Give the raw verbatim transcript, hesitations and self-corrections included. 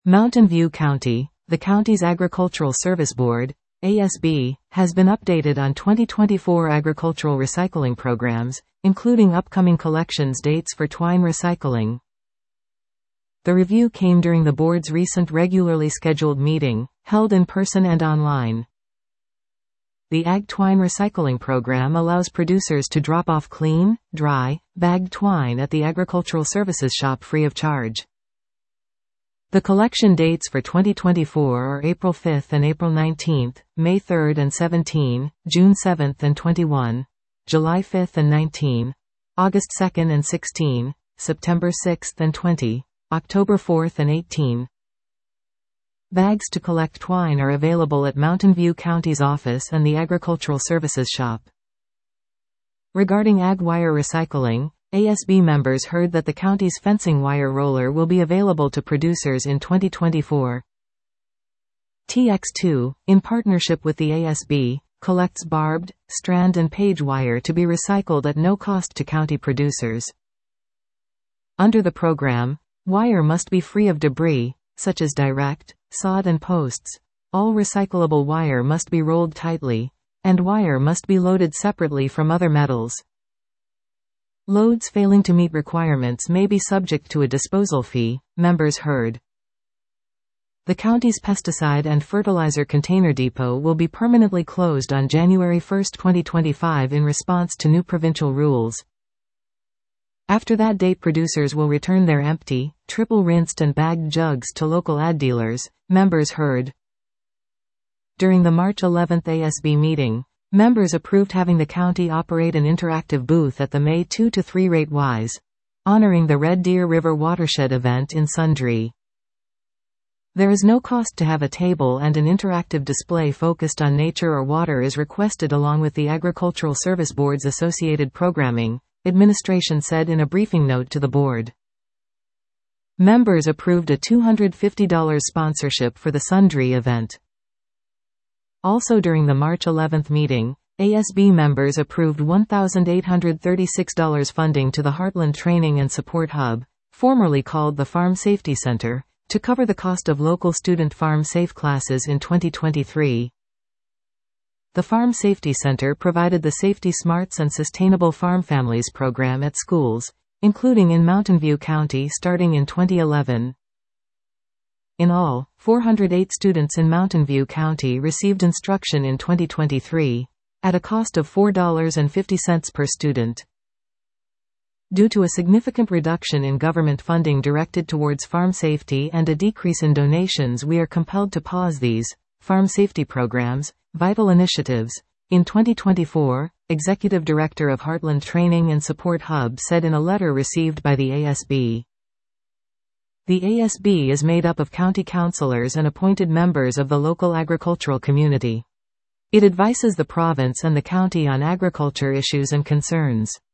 Mountain View County, the county's Agricultural Service Board, A S B, has been updated on twenty twenty-four agricultural recycling programs, including upcoming collections dates for twine recycling. The review came during the board's recent regularly scheduled meeting, held in person and online. The Ag Twine Recycling Program allows producers to drop off clean, dry, bagged twine at the Agricultural Services Shop free of charge. The collection dates for twenty twenty-four are April fifth and April nineteenth, May third and seventeenth, June seventh and twenty-first, July fifth and nineteenth, August second and sixteenth, September sixth and twentieth, October fourth and eighteenth. Bags to collect twine are available at Mountain View County's office and the Agricultural Services Shop. Regarding ag wire recycling, A S B members heard that the county's fencing wire roller will be available to producers in twenty twenty-four. T X two, in partnership with the A S B, collects barbed, strand and page wire to be recycled at no cost to county producers. Under the program, wire must be free of debris, such as direct, sod and posts. All recyclable wire must be rolled tightly, and wire must be loaded separately from other metals. Loads failing to meet requirements may be subject to a disposal fee, members heard. The county's pesticide and fertilizer container depot will be permanently closed on January first, twenty twenty-five in response to new provincial rules. After that date, producers will return their empty, triple-rinsed and bagged jugs to local ad dealers, members heard. During the March eleventh A S B meeting, members approved having the county operate an interactive booth at the May second to third rate-wise, honoring the Red Deer River Watershed event in Sundre. There is no cost to have a table, and an interactive display focused on nature or water is requested along with the Agricultural Service Board's associated programming, administration said in a briefing note to the board. Members approved a two hundred fifty dollars sponsorship for the Sundre event. Also during the March eleventh meeting, A S B members approved one thousand eight hundred thirty-six dollars funding to the Heartland Training and Support Hub, formerly called the Farm Safety Center, to cover the cost of local student Farm Safe classes in twenty twenty-three. The Farm Safety Center provided the Safety Smarts and Sustainable Farm Families program at schools, including in Mountain View County starting in twenty eleven. In all, four hundred eight students in Mountain View County received instruction in twenty twenty-three, at a cost of four dollars and fifty cents per student. Due to a significant reduction in government funding directed towards farm safety and a decrease in donations, we are compelled to pause these farm safety programs, vital initiatives. In twenty twenty-four, Executive Director of Heartland Training and Support Hub said in a letter received by the A S B. The A S B is made up of county councillors and appointed members of the local agricultural community. It advises the province and the county on agriculture issues and concerns.